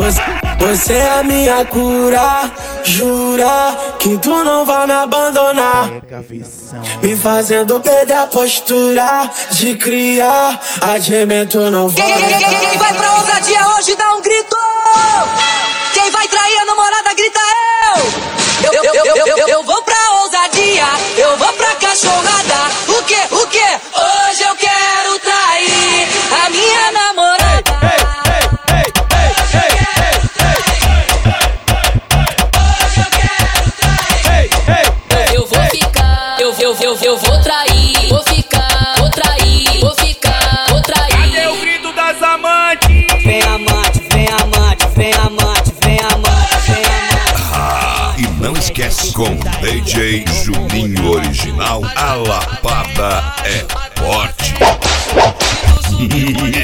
Você é a minha cura, jura que tu não vai me abandonar, me fazendo perder a postura de criar, admito não vou. Quem vai pra ousadia hoje dá um grito. Quem vai trair a namorada grita eu vou pra ousadia, eu vou pra cachorrada. O quê? Hoje eu quero trair a minha namorada. Eu vou trair, vou ficar, vou trair, vou ficar, vou trair. Cadê o grito das amantes? Vem amante, vem amante, vem amante, vem amante, vem amante. Ah, e não esquece, com DJ Juninho Original, a lapada é forte.